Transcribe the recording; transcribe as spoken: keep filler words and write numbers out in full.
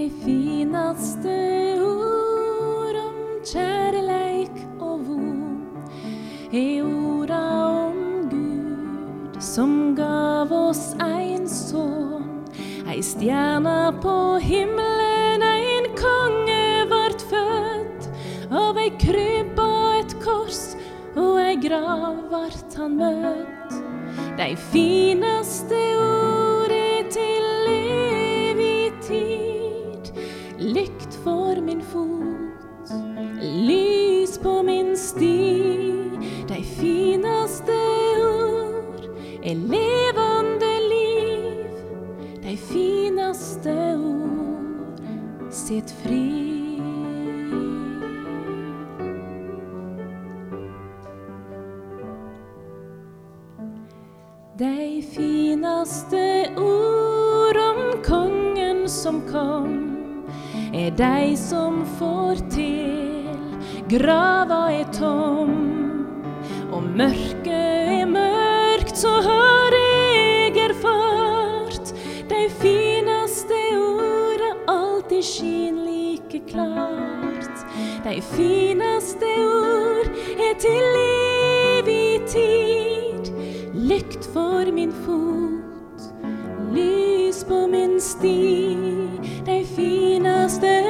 De finaste ord om kjærleik og von er orda om Gud som gav oss ein son, ei stjerna på himmelen, ein konge vart født, av ei krybbe og et kors og ei grav vart han møtt. De finaste ord er til evig tid, lykt for min fot, lys på min sti. De finaste ord er levende liv, de finaste ord sitt fri. De finaste ord om kongen som kom, er de som får til grava er tom. Og mørket er mørkt, så har jeg erfart. De finaste ord er alltid skin like klart. De finaste ord er til evig tid, lykt for min fot, lys på min sti. De finaste